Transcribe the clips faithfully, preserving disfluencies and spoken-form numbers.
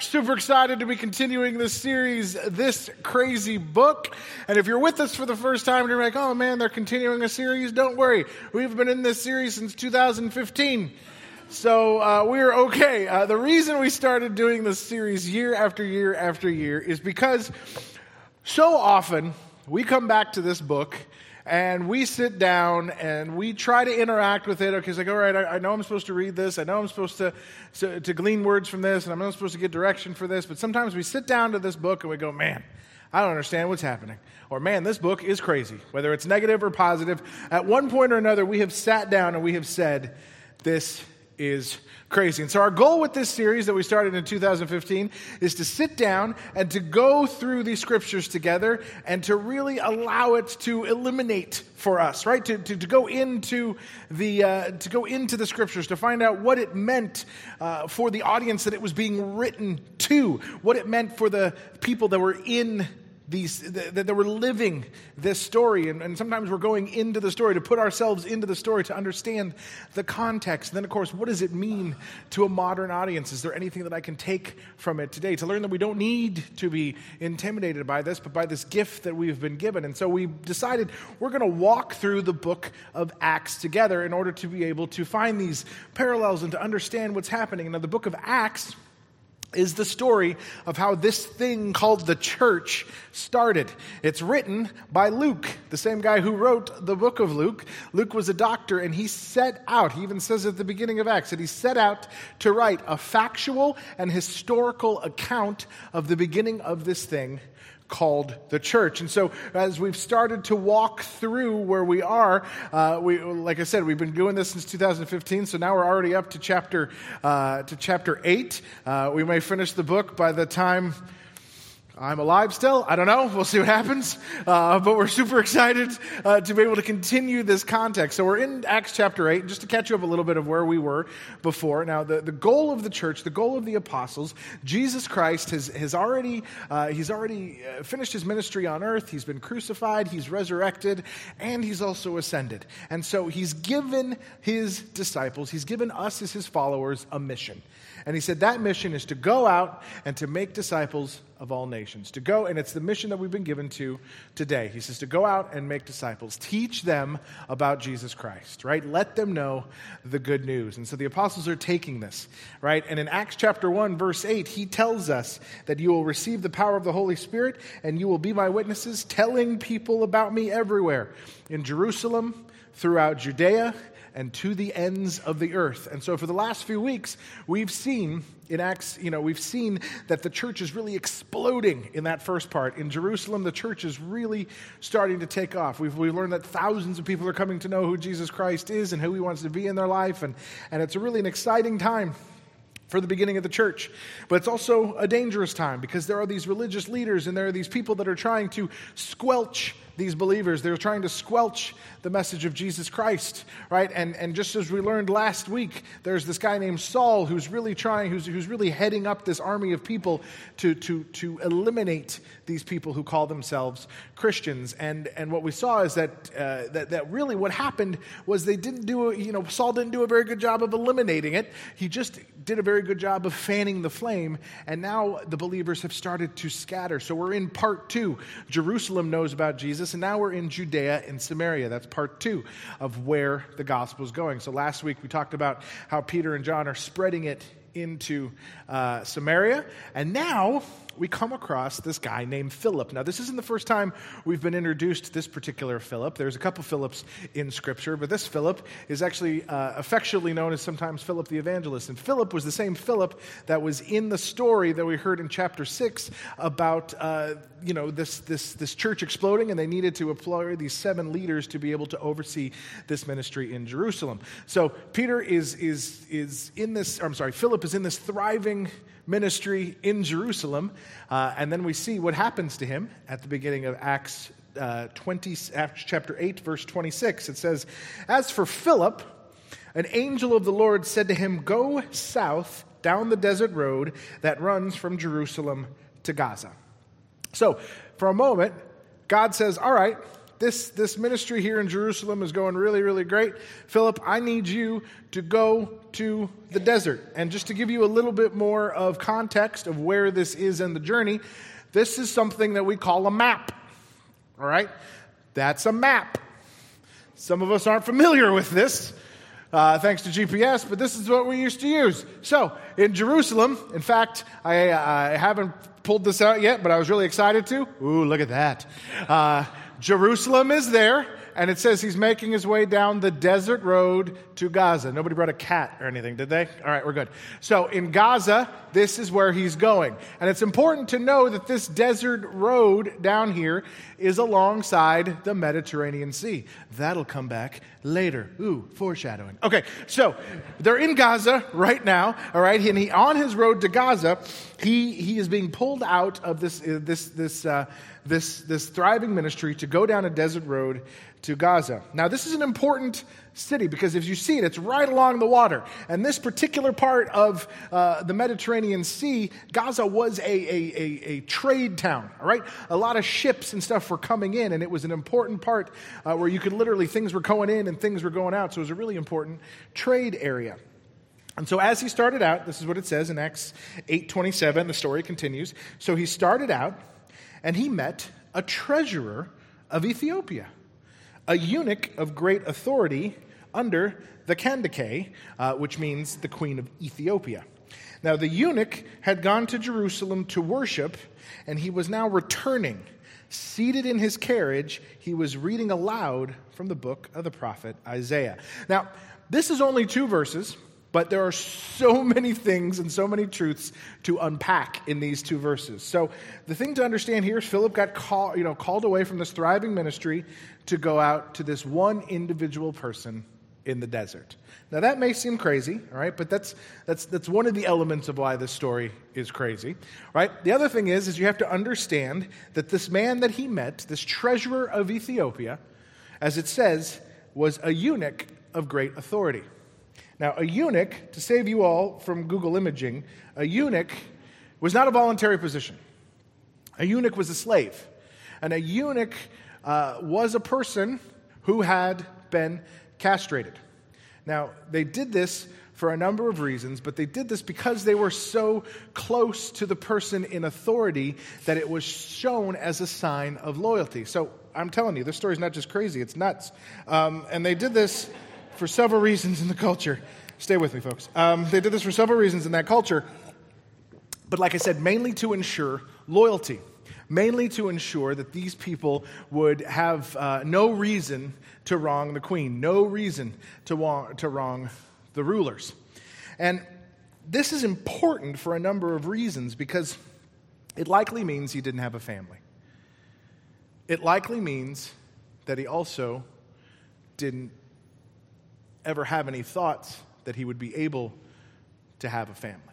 super excited to be continuing this series, This Crazy Book. And if you're with us for the first time and you're like, oh man, they're continuing a series, don't worry. We've been in this series since two thousand fifteen. So uh, we're okay. Uh, the reason we started doing this series year after year after year is because so often we come back to this book and we sit down and we try to interact with it. Okay, it's like, all right, I, I know I'm supposed to read this. I know I'm supposed to, to to glean words from this, and I'm not supposed to get direction for this. But sometimes we sit down to this book and we go, man, I don't understand what's happening. Or, man, this book is crazy. Whether it's negative or positive, at one point or another, we have sat down and we have said, this is crazy. And so our goal with this series that we started in two thousand fifteen is to sit down and to go through these scriptures together and to really allow it to eliminate for us, right? To to, to go into the uh, to go into the scriptures, to find out what it meant uh, for the audience that it was being written to, what it meant for the people that were in These that they were living this story, and, and sometimes we're going into the story to put ourselves into the story to understand the context. And then, of course, what does it mean to a modern audience? Is there anything that I can take from it today to learn that we don't need to be intimidated by this, but by this gift that we've been given? And so we decided we're going to walk through the book of Acts together in order to be able to find these parallels and to understand what's happening. Now, the book of Acts is the story of how this thing called the church started. It's written by Luke, the same guy who wrote the book of Luke. Luke was a doctor, and he set out, he even says at the beginning of Acts, that he set out to write a factual and historical account of the beginning of this thing called the church. And so as we've started to walk through where we are, uh, we, like I said, we've been doing this since two thousand fifteen, so now we're already up to chapter uh, to chapter eight. Uh, we may finish the book by the time I'm alive still. I don't know. We'll see what happens. Uh, but we're super excited uh, to be able to continue this context. So we're in Acts chapter eight, just to catch you up a little bit of where we were before. Now, the, the goal of the church, the goal of the apostles, Jesus Christ has, has already, uh, he's already uh, finished his ministry on earth. He's been crucified, he's resurrected, and he's also ascended. And so he's given his disciples, he's given us as his followers a mission. And he said that mission is to go out and to make disciples of all nations. To go, and it's the mission that we've been given to today. He says to go out and make disciples. Teach them about Jesus Christ, right? Let them know the good news. And so the apostles are taking this, right? And in Acts chapter one, verse eight, he tells us that you will receive the power of the Holy Spirit and you will be my witnesses, telling people about me everywhere. In Jerusalem, throughout Judea, and to the ends of the earth. And so for the last few weeks, we've seen in Acts, you know, we've seen that the church is really exploding in that first part. In Jerusalem, the church is really starting to take off. We've, we've learned that thousands of people are coming to know who Jesus Christ is and who he wants to be in their life. And, and it's a really an exciting time for the beginning of the church. But it's also a dangerous time because there are these religious leaders and there are these people that are trying to squelch these believers. They're trying to squelch the message of Jesus Christ, right? And and just as we learned last week, there's this guy named Saul who's really trying, who's who's really heading up this army of people to to to eliminate these people who call themselves Christians. And and what we saw is that uh, that that really what happened was they didn't do a, you know Saul didn't do a very good job of eliminating it. He just did a very good job of fanning the flame. And now the believers have started to scatter. So we're in part two. Jerusalem knows about Jesus. And now we're in Judea and Samaria. That's part two of where the gospel is going. So last week we talked about how Peter and John are spreading it into uh, Samaria. And now we come across this guy named Philip. Now, this isn't the first time we've been introduced to this particular Philip. There's a couple Philips in Scripture, but this Philip is actually uh, affectionately known as sometimes Philip the Evangelist. And Philip was the same Philip that was in the story that we heard in chapter six about, uh, you know, this this this church exploding, and they needed to employ these seven leaders to be able to oversee this ministry in Jerusalem. So Peter is is is in this. Or I'm sorry, Philip is in this thriving ministry in Jerusalem, uh, and then we see what happens to him at the beginning of Acts uh, twenty, Acts chapter eight, verse twenty-six. It says, "As for Philip, an angel of the Lord said to him, 'Go south down the desert road that runs from Jerusalem to Gaza.'" So, for a moment, God says, "All right, this, this ministry here in Jerusalem is going really, really great. Philip, I need you to go to the desert. And just to give you a little bit more of context of where this is in the journey, this is something that we call a map. All right? That's a map. Some of us aren't familiar with this, uh, thanks to G P S, but this is what we used to use. So, in Jerusalem, in fact, I, I haven't pulled this out yet, but I was really excited to. Ooh, look at that. Uh, Jerusalem is there, and it says he's making his way down the desert road to Gaza. Nobody brought a cat or anything, did they? All right, we're good. So in Gaza, this is where he's going. And it's important to know that this desert road down here is alongside the Mediterranean Sea. That'll come back later. Ooh, foreshadowing. Okay, so they're in Gaza right now, all right? And he, on his road to Gaza, he he is being pulled out of this uh, this this uh, this this thriving ministry to go down a desert road to Gaza. Now, this is an important city because if you see it, it's right along the water. And this particular part of uh, the Mediterranean Sea, Gaza was a, a, a, a trade town, all right? A lot of ships and stuff were coming in, and it was an important part uh, where you could literally, things were going in and things were going out. So it was a really important trade area. And so as he started out, this is what it says in Acts eight twenty-seven, the story continues. So he started out, and he met a treasurer of Ethiopia, a eunuch of great authority under the Candace, uh, which means the queen of Ethiopia. Now, the eunuch had gone to Jerusalem to worship, and he was now returning. Seated in his carriage, he was reading aloud from the book of the prophet Isaiah. Now, this is only two verses, but there are so many things and so many truths to unpack in these two verses. So the thing to understand here is Philip got call, you know, called away from this thriving ministry to go out to this one individual person in the desert. Now that may seem crazy, all right, but that's that's that's one of the elements of why this story is crazy, right? The other thing is, is you have to understand that this man that he met, this treasurer of Ethiopia, as it says, was a eunuch of great authority. Now, a eunuch, to save you all from Google imaging, a eunuch was not a voluntary position. A eunuch was a slave. And a eunuch uh, was a person who had been castrated. Now, they did this for a number of reasons, but they did this because they were so close to the person in authority that it was shown as a sign of loyalty. So, I'm telling you, this story is not just crazy, it's nuts. Um, and they did this for several reasons in the culture. Stay with me, folks. Um, they did this for several reasons in that culture. But like I said, mainly to ensure loyalty. Mainly to ensure that these people would have uh, no reason to wrong the queen. No reason to, wa- to wrong the rulers. And this is important for a number of reasons because it likely means he didn't have a family. It likely means that he also didn't ever have any thoughts that he would be able to have a family.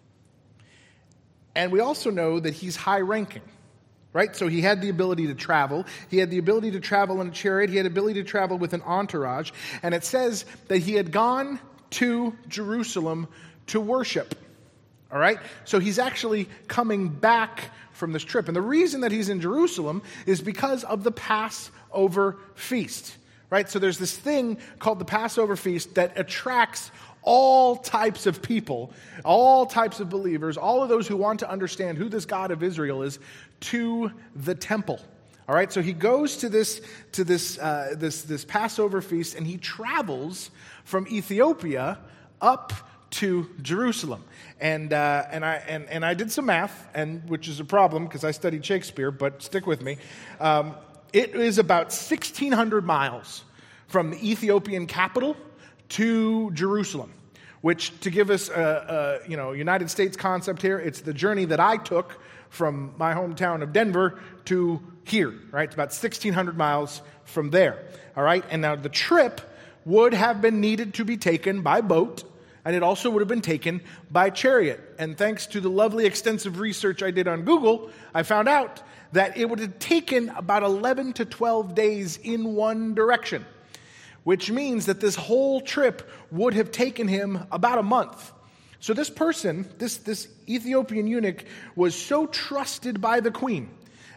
And we also know that he's high-ranking, right? So he had the ability to travel. He had the ability to travel in a chariot. He had the ability to travel with an entourage. And it says that he had gone to Jerusalem to worship, all right? So he's actually coming back from this trip. And the reason that he's in Jerusalem is because of the Passover feast. Right, so there's this thing called the Passover feast that attracts all types of people, all types of believers, all of those who want to understand who this God of Israel is, to the temple. All right, so he goes to this to this uh, this this Passover feast, and he travels from Ethiopia up to Jerusalem. And uh, and I and, and I did some math, and which is a problem because I studied Shakespeare, but stick with me. Um, It is about sixteen hundred miles from the Ethiopian capital to Jerusalem, which, to give us a, a you know United States concept here, it's the journey that I took from my hometown of Denver to here, right? It's about sixteen hundred miles from there, all right? And now the trip would have been needed to be taken by boat, and it also would have been taken by chariot. And thanks to the lovely extensive research I did on Google, I found out that it would have taken about eleven to twelve days in one direction, which means that this whole trip would have taken him about a month. So this person, this, this Ethiopian eunuch, was so trusted by the queen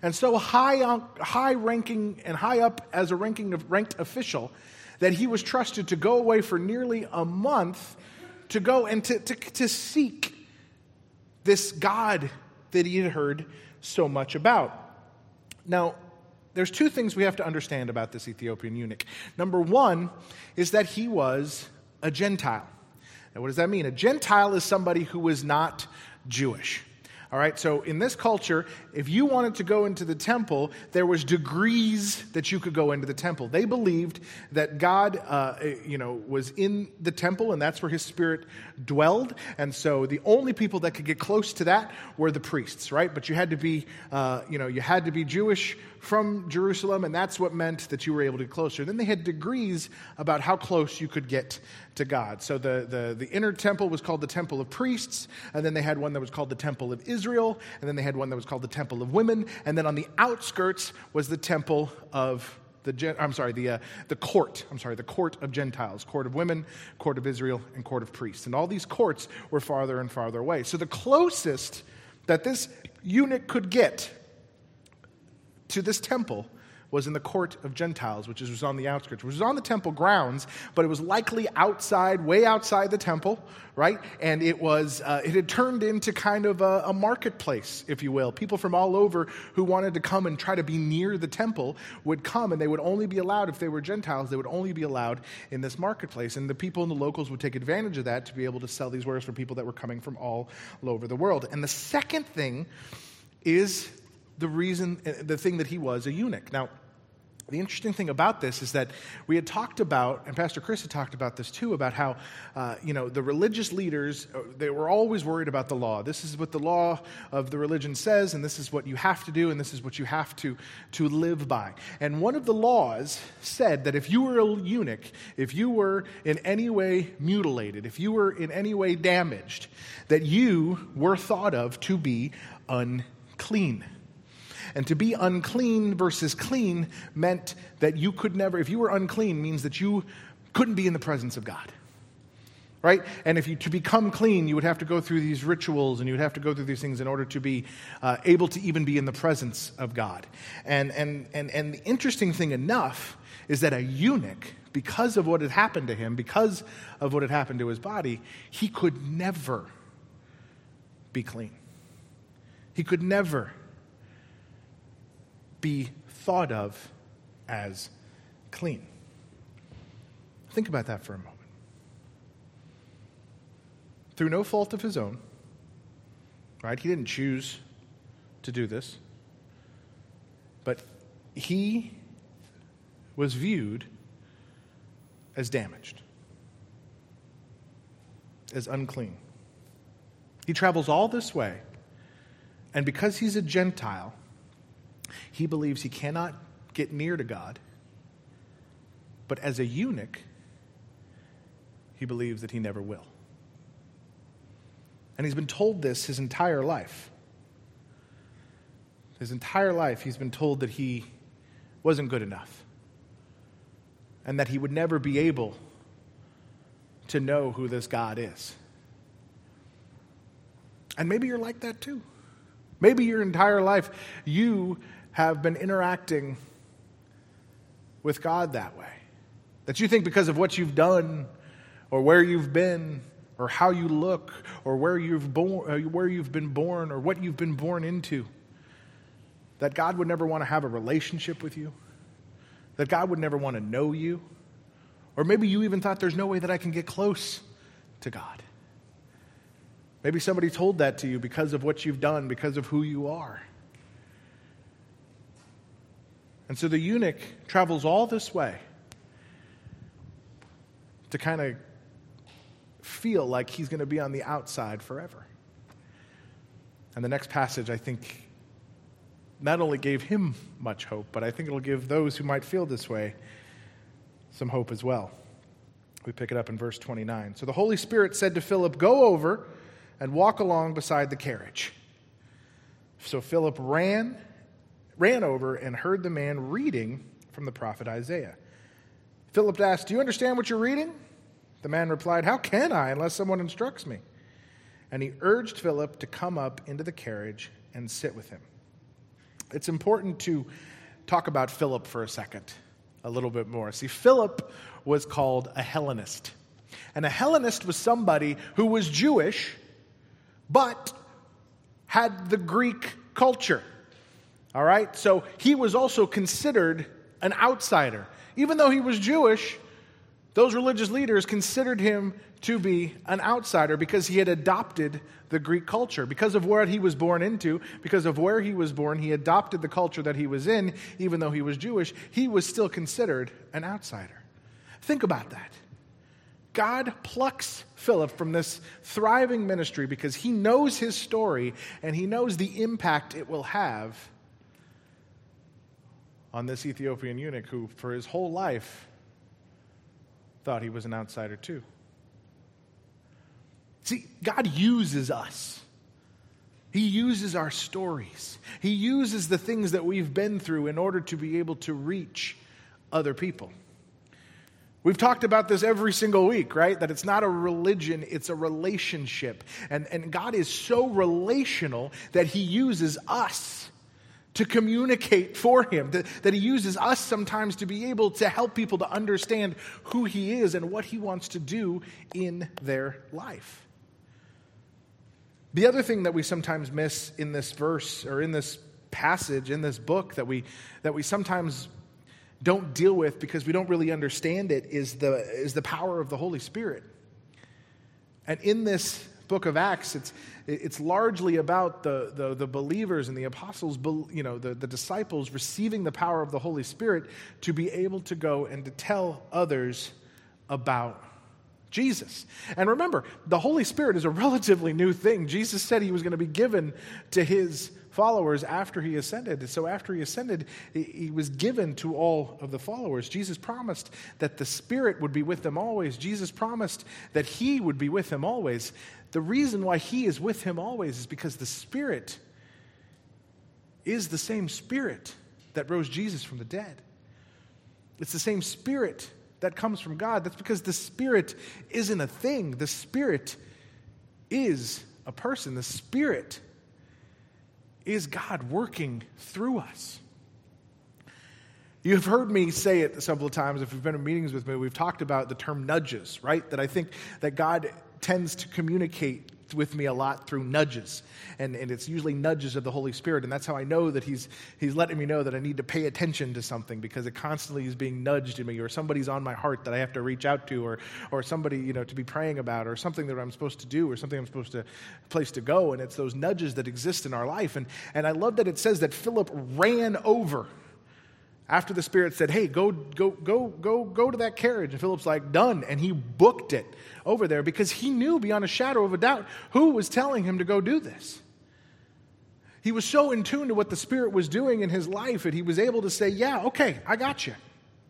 and so high, on, high ranking and high up as a ranking of ranked official that he was trusted to go away for nearly a month to go and to, to, to seek this God that he had heard so much about. Now, there's two things we have to understand about this Ethiopian eunuch. Number one is that he was a Gentile. Now, what does that mean? A Gentile is somebody who is not Jewish. All right, so in this culture, if you wanted to go into the temple, there was degrees that you could go into the temple. They believed that God, uh, you know, was in the temple, and that's where his spirit dwelled. And so the only people that could get close to that were the priests, right? But you had to be, uh, you know, you had to be Jewish from Jerusalem, and that's what meant that you were able to get closer. Then they had degrees about how close you could get to God. So the, the, the inner temple was called the Temple of Priests, and then they had one that was called the Temple of Israel, and then they had one that was called the Temple of Women, and then on the outskirts was the Temple of the, I'm sorry, the, uh, the court, I'm sorry, the court of Gentiles, court of women, court of Israel, and court of priests. And all these courts were farther and farther away. So the closest that this eunuch could get to this temple was in the court of Gentiles, which was on the outskirts, which was on the temple grounds, but it was likely outside, way outside the temple, right? And it was, uh, it had turned into kind of a, a marketplace, if you will. People from all over who wanted to come and try to be near the temple would come, and they would only be allowed, if they were Gentiles, they would only be allowed in this marketplace. And the people and the locals would take advantage of that to be able to sell these wares for people that were coming from all over the world. And the second thing is the reason, the thing that he was a eunuch. Now, the interesting thing about this is that we had talked about, and Pastor Chris had talked about this too, about how, uh, you know, the religious leaders, they were always worried about the law. This is what the law of the religion says, and this is what you have to do, and this is what you have to, to live by. And one of the laws said that if you were a eunuch, if you were in any way mutilated, if you were in any way damaged, that you were thought of to be unclean. And to be unclean versus clean meant that you could never, if you were unclean, means that you couldn't be in the presence of God. Right? And if you, to become clean, you would have to go through these rituals and you would have to go through these things in order to be uh, able to even be in the presence of God. And, and, and, and the interesting thing enough is that a eunuch, because of what had happened to him, because of what had happened to his body, he could never be clean. He could never be thought of as clean. Think about that for a moment. Through no fault of his own, right? He didn't choose to do this, but he was viewed as damaged, as unclean. He travels all this way, and because he's a Gentile, he believes he cannot get near to God, but as a eunuch, he believes that he never will. And he's been told this his entire life. His entire life, he's been told that he wasn't good enough, and that he would never be able to know who this God is. And maybe you're like that too. Maybe your entire life you have been interacting with God that way. That you think because of what you've done or where you've been or how you look or where you've born, where you've been born or what you've been born into, that God would never want to have a relationship with you, that God would never want to know you, or maybe you even thought there's no way that I can get close to God. Maybe somebody told that to you because of what you've done, because of who you are. And so the eunuch travels all this way to kind of feel like he's going to be on the outside forever. And the next passage, I think, not only gave him much hope, but I think it'll give those who might feel this way some hope as well. We pick it up in verse twenty-nine. So the Holy Spirit said to Philip, "Go over and walk along beside the carriage." So Philip ran ran over and heard the man reading from the prophet Isaiah. Philip asked, "Do you understand what you're reading?" The man replied, "How can I unless someone instructs me?" And he urged Philip to come up into the carriage and sit with him. it's important to talk about Philip for a second, a little bit more. See, Philip was called a Hellenist. And a Hellenist was somebody who was Jewish, but had the Greek culture. All right? So he was also considered an outsider. Even though he was Jewish, those religious leaders considered him to be an outsider because he had adopted the Greek culture. Because of what he was born into, because of where he was born, he adopted the culture that he was in, even though he was Jewish. He was still considered an outsider. Think about that. God plucks Philip from this thriving ministry because he knows his story and he knows the impact it will have on this Ethiopian eunuch who, for his whole life, thought he was an outsider too. See, God uses us. He uses our stories. He uses the things that we've been through in order to be able to reach other people. We've talked about this every single week, right? That it's not a religion, it's a relationship. And, and God is so relational that he uses us to communicate for him, that, that he uses us sometimes to be able to help people to understand who he is and what he wants to do in their life. The other thing that we sometimes miss in this verse or in this passage, in this book, that we that we sometimes don't deal with because we don't really understand it is the is the power of the Holy Spirit. And in this book of Acts, it's it's largely about the the, the believers and the apostles, you know, the, the disciples receiving the power of the Holy Spirit to be able to go and to tell others about Jesus. And remember, the Holy Spirit is a relatively new thing. Jesus said he was going to be given to his followers after he ascended. So after he ascended, he was given to all of the followers. Jesus promised that the Spirit would be with them always. Jesus promised that he would be with them always. The reason why he is with him always is because the Spirit is the same Spirit that rose Jesus from the dead. It's the same Spirit that comes from God. That's because the Spirit isn't a thing. The Spirit is a person. The Spirit is God working through us. You've heard me say it several times. If you've been in meetings with me, we've talked about the term nudges, right? That I think that God tends to communicate with me a lot through nudges. And, and it's usually nudges of the Holy Spirit. And that's how I know that he's he's letting me know that I need to pay attention to something because it constantly is being nudged in me, or somebody's on my heart that I have to reach out to, or or somebody, you know, to be praying about, or something that I'm supposed to do, or something I'm supposed to, place to go. And it's those nudges that exist in our life. And, and I love that it says that Philip ran over after the Spirit said, hey, go, go, go, go, go to that carriage. And Philip's like, done. And he booked it over there because he knew beyond a shadow of a doubt who was telling him to go do this. He was so in tune to what the Spirit was doing in his life that he was able to say, yeah, okay, I got you.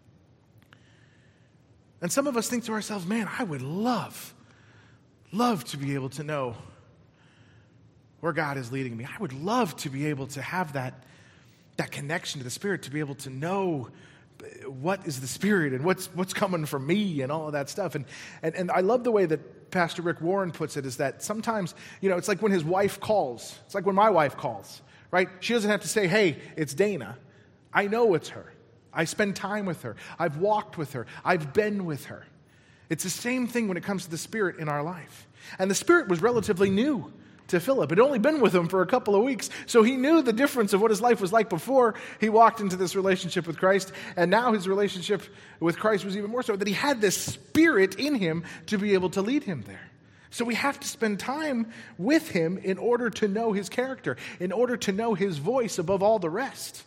And some of us think to ourselves, man, I would love, love to be able to know where God is leading me. I would love to be able to have that that connection to the Spirit, to be able to know what is the Spirit and what's what's coming from me and all of that stuff. And, and and I love the way that Pastor Rick Warren puts it, is that sometimes, you know, it's like when his wife calls. It's like when my wife calls, right? She doesn't have to say, hey, it's Dana. I know it's her. I spend time with her. I've walked with her. I've been with her. It's the same thing when it comes to the Spirit in our life. And the Spirit was relatively new to Philip. Had only been with him for a couple of weeks, so he knew the difference of what his life was like before he walked into this relationship with Christ, and now his relationship with Christ was even more so, that he had this Spirit in him to be able to lead him there. So we have to spend time with him in order to know his character, in order to know his voice above all the rest.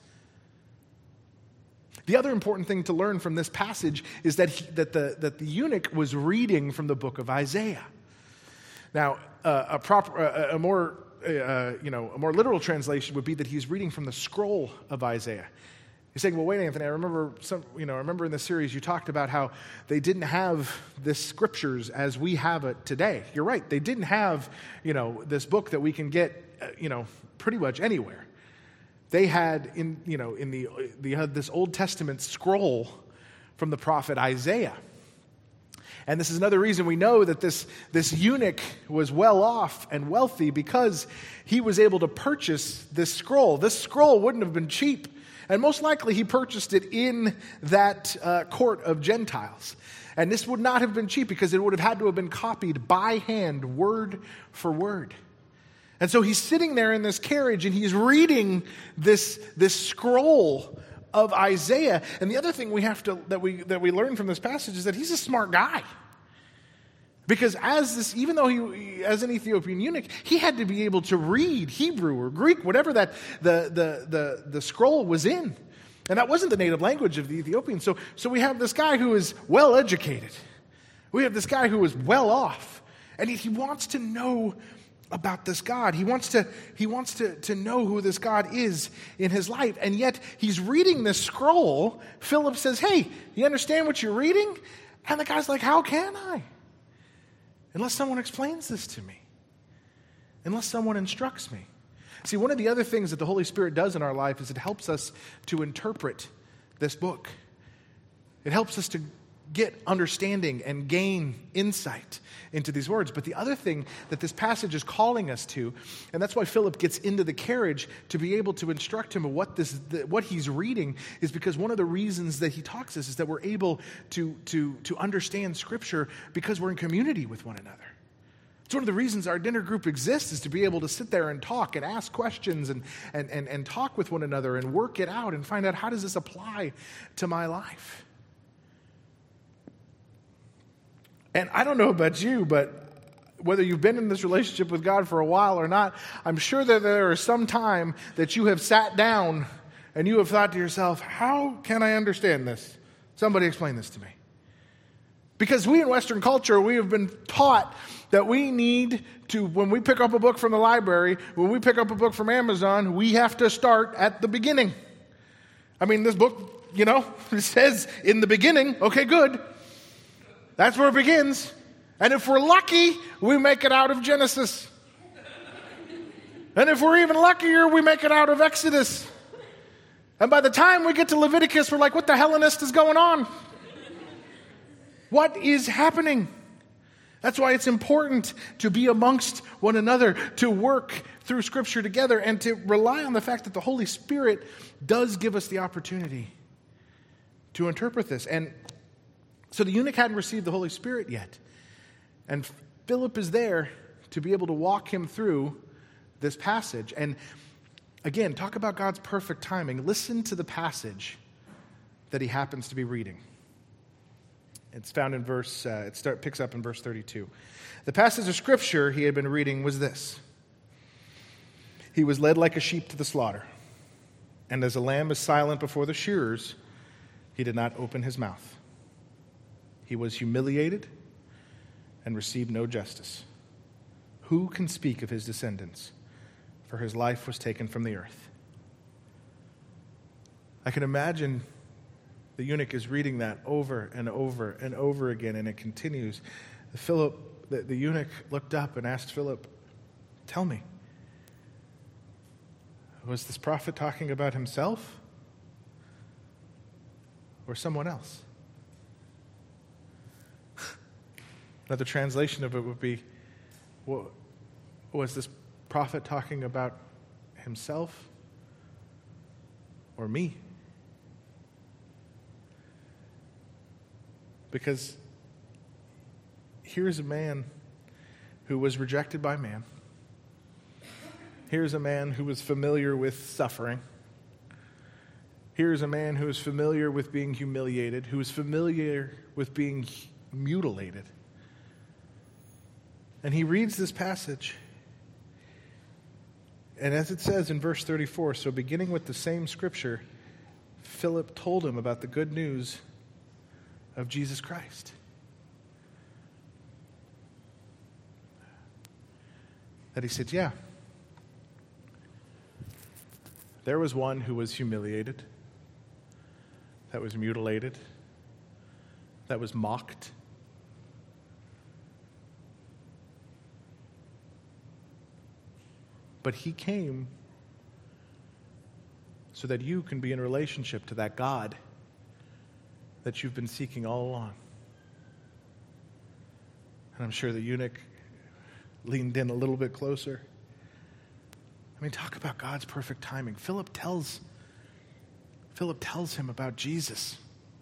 The other important thing to learn from this passage is that he, that the that the eunuch was reading from the book of Isaiah. Now, uh, a proper, uh, a more, uh, you know, a more literal translation would be that he's reading from the scroll of Isaiah. You're saying, well, wait, Anthony, I remember some, you know, I remember in the series you talked about how they didn't have this scriptures as we have it today. You're right, they didn't have, you know, this book that we can get, uh, you know, pretty much anywhere. They had in, you know, in the they had this Old Testament scroll from the prophet Isaiah. And this is another reason we know that this, this eunuch was well off and wealthy, because he was able to purchase this scroll. This scroll wouldn't have been cheap. And most likely he purchased it in that uh, court of Gentiles. And this would not have been cheap, because it would have had to have been copied by hand, word for word. And so he's sitting there in this carriage and he's reading this, this scroll of Isaiah. And the other thing we have to that we that we learn from this passage is that he's a smart guy. Because as this, even though he as an Ethiopian eunuch, he had to be able to read Hebrew or Greek, whatever that the the the, the scroll was in. And that wasn't the native language of the Ethiopians. So so we have this guy who is well educated. We have this guy who is well off. And he, he wants to know about this God. He wants to he wants to, to know who this God is in his life. And yet he's reading this scroll. Philip says, "Hey, you understand what you're reading?" And the guy's like, "How can I? Unless someone explains this to me. Unless someone instructs me." See, one of the other things that the Holy Spirit does in our life is it helps us to interpret this book. It helps us to get understanding and gain insight into these words. But the other thing that this passage is calling us to, and that's why Philip gets into the carriage to be able to instruct him of what this, what he's reading, is because one of the reasons that he talks this is that we're able to, to, to understand Scripture because we're in community with one another. It's one of the reasons our dinner group exists, is to be able to sit there and talk and ask questions and, and, and, and talk with one another and work it out and find out, how does this apply to my life? And I don't know about you, but whether you've been in this relationship with God for a while or not, I'm sure that there is some time that you have sat down and you have thought to yourself, how can I understand this? Somebody explain this to me. Because we in Western culture, we have been taught that we need to, when we pick up a book from the library, when we pick up a book from Amazon, we have to start at the beginning. I mean, this book, you know, it says in the beginning, okay, good. That's where it begins. And if we're lucky, we make it out of Genesis. And if we're even luckier, we make it out of Exodus. And by the time we get to Leviticus, we're like, what the Hellenist is going on? What is happening? That's why it's important to be amongst one another, to work through Scripture together, and to rely on the fact that the Holy Spirit does give us the opportunity to interpret this. And so the eunuch hadn't received the Holy Spirit yet. And Philip is there to be able to walk him through this passage. And again, talk about God's perfect timing. Listen to the passage that he happens to be reading. It's found in verse, uh, it start, picks up in verse thirty-two. The passage of Scripture he had been reading was this. He was led like a sheep to the slaughter, and as a lamb is silent before the shearers, he did not open his mouth. He was humiliated and received no justice. Who can speak of his descendants? For his life was taken from the earth. I can imagine the eunuch is reading that over and over and over again, and it continues. Philip, the, the eunuch looked up and asked Philip, "Tell me, was this prophet talking about himself or someone else?" Another translation of it would be, was this prophet talking about himself or me? Because here's a man who was rejected by man. Here's a man who was familiar with suffering. Here's a man who is familiar with being humiliated, who is familiar with being mutilated. And he reads this passage. And as it says in verse thirty-four, so beginning with the same scripture, Philip told him about the good news of Jesus Christ. That he said, yeah, there was one who was humiliated, that was mutilated, that was mocked. But he came so that you can be in relationship to that God that you've been seeking all along. And I'm sure the eunuch leaned in a little bit closer. I mean, talk about God's perfect timing. Philip tells, Philip tells him about Jesus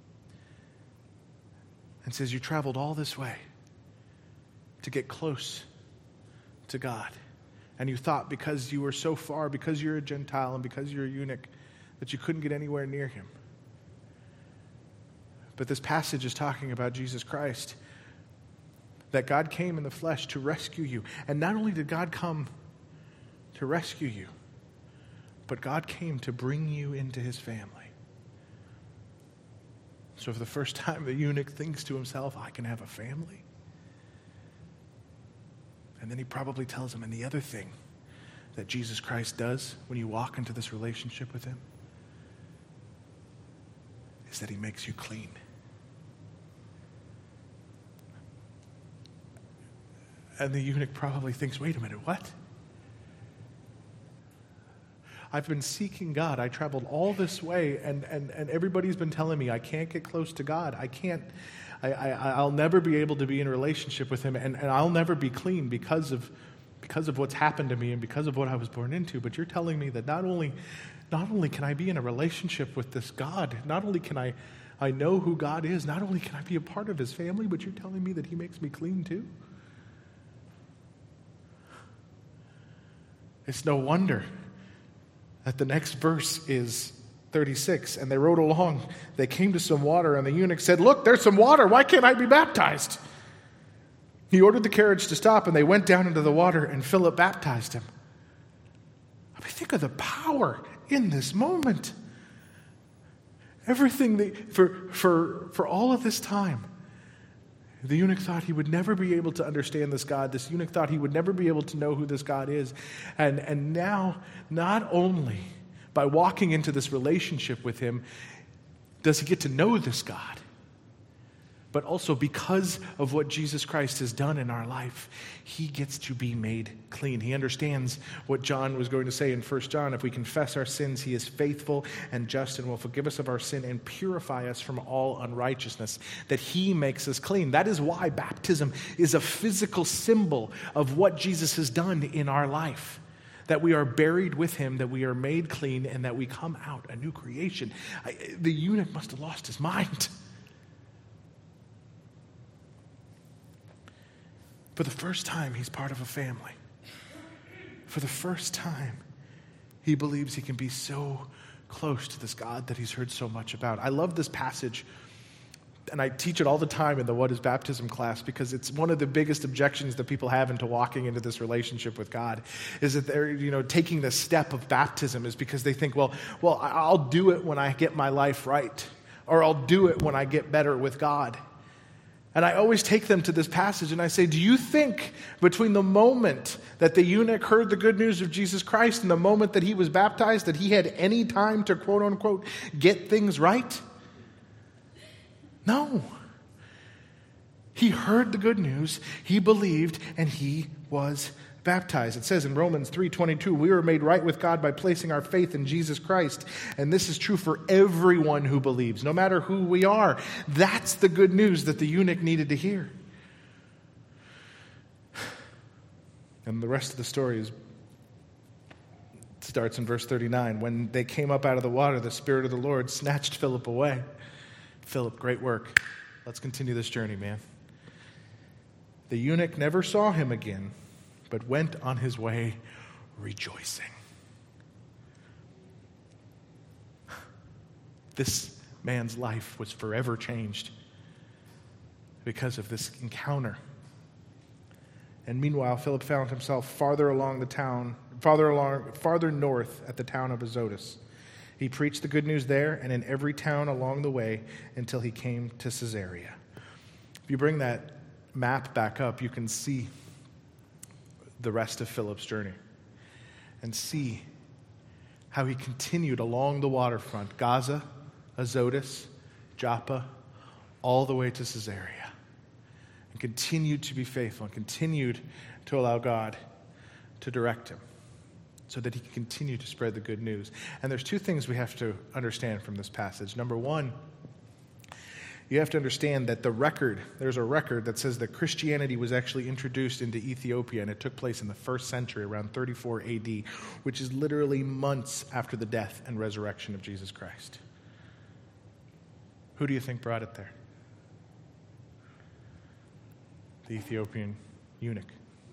and says, you traveled all this way to get close to God. And you thought because you were so far, because you're a Gentile and because you're a eunuch, that you couldn't get anywhere near him. But this passage is talking about Jesus Christ, that God came in the flesh to rescue you. And not only did God come to rescue you, but God came to bring you into his family. So for the first time, the eunuch thinks to himself, I can have a family. And then he probably tells him, and the other thing that Jesus Christ does when you walk into this relationship with him is that he makes you clean. And the eunuch probably thinks, wait a minute, what? I've been seeking God. I traveled all this way, and, and, and everybody's been telling me I can't get close to God. I can't, I, I, I'll never be able to be in a relationship with him, and, and I'll never be clean because of, because of what's happened to me and because of what I was born into. But you're telling me that not only, not only can I be in a relationship with this God, not only can I, I know who God is, not only can I be a part of his family, but you're telling me that he makes me clean too? It's no wonder that the next verse is thirty-six. And they rode along. They came to some water, and the eunuch said, look, there's some water. Why can't I be baptized? He ordered the carriage to stop, and they went down into the water, and Philip baptized him. I mean, think of the power in this moment. Everything that, for, for, for all of this time, the eunuch thought he would never be able to understand this God. This eunuch thought he would never be able to know who this God is. And, and now, not only by walking into this relationship with him does he get to know this God, but also because of what Jesus Christ has done in our life, he gets to be made clean. He understands what John was going to say in First John. If we confess our sins, he is faithful and just and will forgive us of our sin and purify us from all unrighteousness, that he makes us clean. That is why baptism is a physical symbol of what Jesus has done in our life, that we are buried with him, that we are made clean, and that we come out a new creation. I, the eunuch must have lost his mind. For the first time, he's part of a family. For the first time, he believes he can be so close to this God that he's heard so much about. I love this passage, and I teach it all the time in the What is Baptism class, because it's one of the biggest objections that people have into walking into this relationship with God, is that they're, you know, taking the step of baptism is because they think, well, well, I'll do it when I get my life right, or I'll do it when I get better with God. And I always take them to this passage and I say, do you think between the moment that the eunuch heard the good news of Jesus Christ and the moment that he was baptized that he had any time to quote unquote get things right? No. He heard the good news, he believed, and he was baptized. It says in Romans three twenty-two, we were made right with God by placing our faith in Jesus Christ. And this is true for everyone who believes, no matter who we are. That's the good news that the eunuch needed to hear. And the rest of the story is, starts in verse thirty-nine. When they came up out of the water, the Spirit of the Lord snatched Philip away. Philip, great work. Let's continue this journey, man. The eunuch never saw him again, but went on his way rejoicing. This man's life was forever changed because of this encounter. And meanwhile, Philip found himself farther along the town, farther along, farther north at the town of Azotus. He preached the good news there and in every town along the way until he came to Caesarea. If you bring that map back up, you can see the rest of Philip's journey and see how he continued along the waterfront, Gaza, Azotus, Joppa, all the way to Caesarea, and continued to be faithful and continued to allow God to direct him so that he can continue to spread the good news. And there's two things we have to understand from this passage. Number one You have to understand that the record, there's a record that says that Christianity was actually introduced into Ethiopia, and it took place in the first century, around thirty-four A D, which is literally months after the death and resurrection of Jesus Christ. Who do you think brought it there? The Ethiopian eunuch.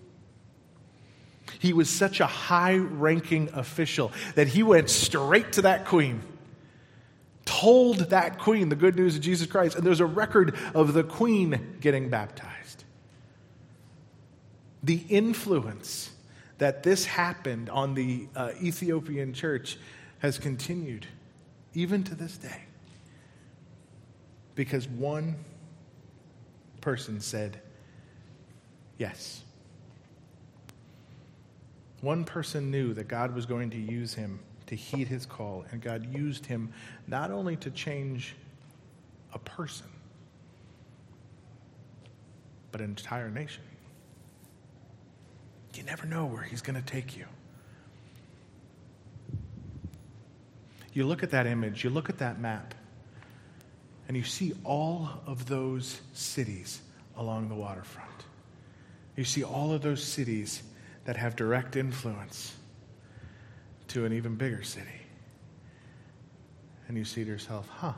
He was such a high-ranking official that he went straight to that queen, told that queen the good news of Jesus Christ, and there's a record of the queen getting baptized. The influence that this happened on the uh, Ethiopian church has continued even to this day, because one person said yes. One person knew that God was going to use him to heed his call, and God used him not only to change a person, but an entire nation. You never know where he's going to take you. You look at that image, you look at that map, and you see all of those cities along the waterfront. You see all of those cities that have direct influence to an even bigger city. And you see to yourself, huh,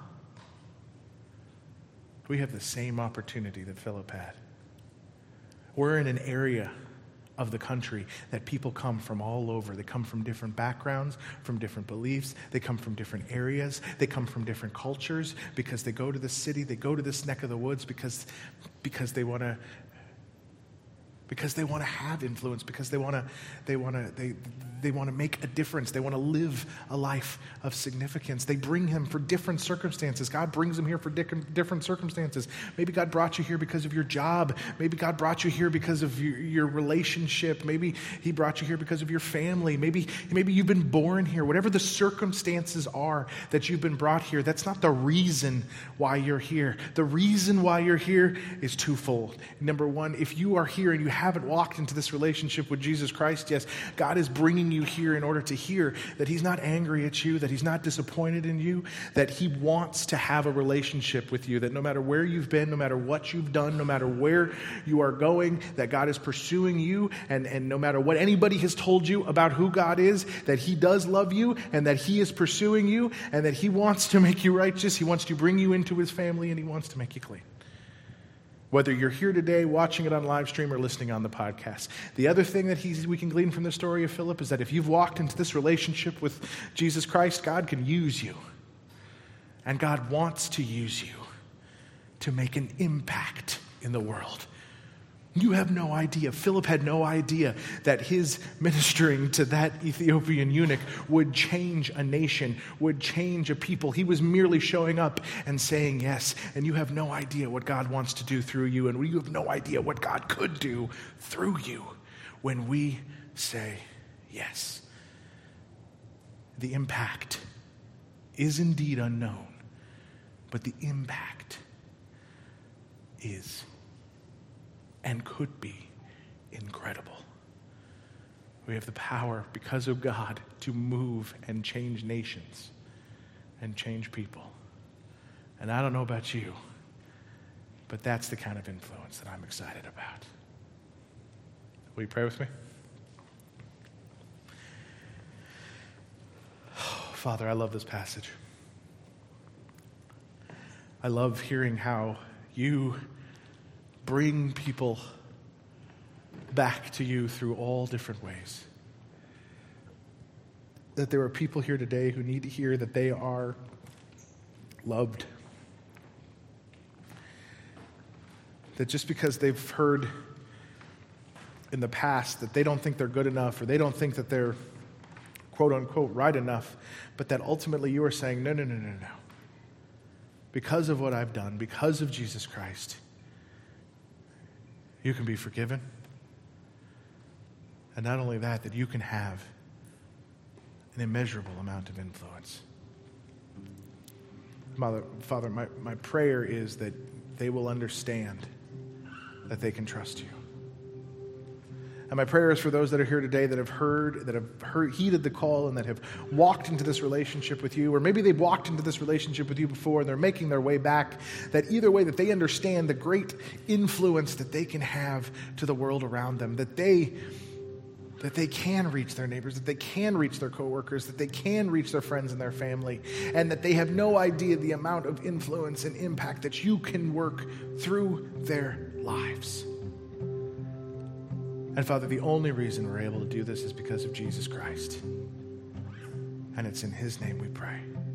we have the same opportunity that Philip had. We're in an area of the country that people come from all over. They come from different backgrounds, from different beliefs. They come from different areas. They come from different cultures because they go to this city, they go to this neck of the woods because, because they want to Because they want to have influence, because they want to, they want to, they, they want to make a difference. They want to live a life of significance. They bring him for different circumstances. God brings them here for different circumstances. Maybe God brought you here because of your job. Maybe God brought you here because of your, your relationship. Maybe he brought you here because of your family. Maybe, maybe you've been born here. Whatever the circumstances are that you've been brought here, that's not the reason why you're here. The reason why you're here is twofold. Number one, if you are here and you haven't walked into this relationship with Jesus Christ, yes, God is bringing you here in order to hear that he's not angry at you, that he's not disappointed in you, that he wants to have a relationship with you, that no matter where you've been, no matter what you've done, no matter where you are going, that God is pursuing you, and, and no matter what anybody has told you about who God is, that he does love you, and that he is pursuing you, and that he wants to make you righteous, he wants to bring you into his family, and he wants to make you clean. Whether you're here today, watching it on live stream, or listening on the podcast. The other thing that he's, we can glean from the story of Philip is that if you've walked into this relationship with Jesus Christ, God can use you. And God wants to use you to make an impact in the world. You have no idea. Philip had no idea that his ministering to that Ethiopian eunuch would change a nation, would change a people. He was merely showing up and saying yes. And you have no idea what God wants to do through you. And you have no idea what God could do through you when we say yes. The impact is indeed unknown, but the impact is and could be incredible. We have the power, because of God, to move and change nations and change people. And I don't know about you, but that's the kind of influence that I'm excited about. Will you pray with me? Oh, Father, I love this passage. I love hearing how you bring people back to you through all different ways. That there are people here today who need to hear that they are loved. That just because they've heard in the past that they don't think they're good enough, or they don't think that they're quote unquote right enough, but that ultimately you are saying, no, no, no, no, no. Because of what I've done, because of Jesus Christ, you can be forgiven. And not only that, that you can have an immeasurable amount of influence. Mother, Father, my, my prayer is that they will understand that they can trust you. And my prayer is for those that are here today that have heard, that have heard, heeded the call and that have walked into this relationship with you, or maybe they've walked into this relationship with you before and they're making their way back, that either way that they understand the great influence that they can have to the world around them, that they that they can reach their neighbors, that they can reach their coworkers, that they can reach their friends and their family, and that they have no idea the amount of influence and impact that you can work through their lives. And Father, the only reason we're able to do this is because of Jesus Christ. And it's in his name we pray.